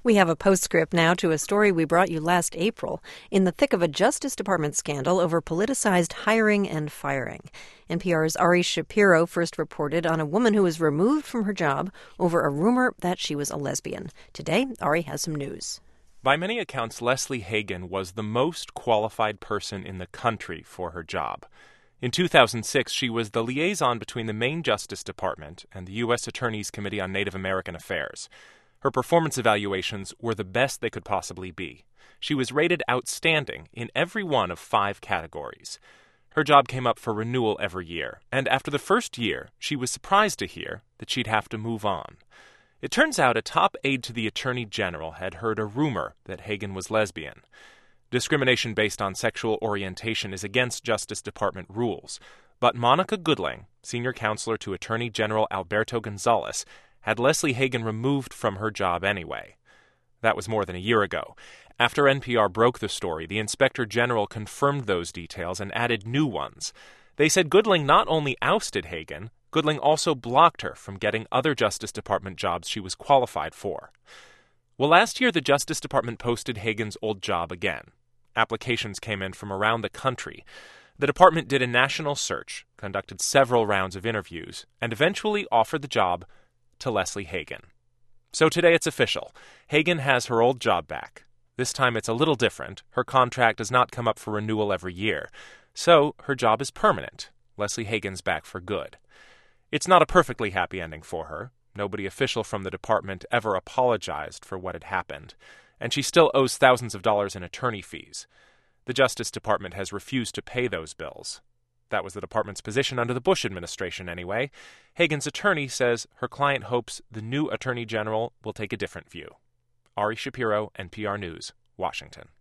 We have a postscript now to a story we brought you last April, in the thick of a Justice Department scandal over politicized hiring and firing. NPR's Ari Shapiro first reported on a woman who was removed from her job over a rumor that she was a lesbian. Today, Ari has some news. By many accounts, Leslie Hagen was the most qualified person in the country for her job. In 2006, she was the liaison between the Maine Justice Department and the U.S. Attorney's Committee on Native American Affairs. Her performance evaluations were the best they could possibly be. She was rated outstanding in every one of 5 categories. Her job came up for renewal every year, and after the first year, she was surprised to hear that she'd have to move on. It turns out a top aide to the Attorney General had heard a rumor that Hagen was lesbian. Discrimination based on sexual orientation is against Justice Department rules, but Monica Goodling, senior counselor to Attorney General Alberto Gonzales, had Leslie Hagen removed from her job anyway. That was more than a year ago. After NPR broke the story, the Inspector General confirmed those details and added new ones. They said Goodling not only ousted Hagen, Goodling also blocked her from getting other Justice Department jobs she was qualified for. Well, last year the Justice Department posted Hagen's old job again. Applications came in from around the country. The department did a national search, conducted several rounds of interviews, and eventually offered the job to Leslie Hagen. So today it's official. Hagen has her old job back. This time it's a little different. Her contract does not come up for renewal every year. So her job is permanent. Leslie Hagen's back for good. It's not a perfectly happy ending for her. Nobody official from the department ever apologized for what had happened. And she still owes thousands of dollars in attorney fees. The Justice Department has refused to pay those bills. That was the department's position under the Bush administration anyway. Hagen's attorney says her client hopes the new attorney general will take a different view. Ari Shapiro, NPR News, Washington.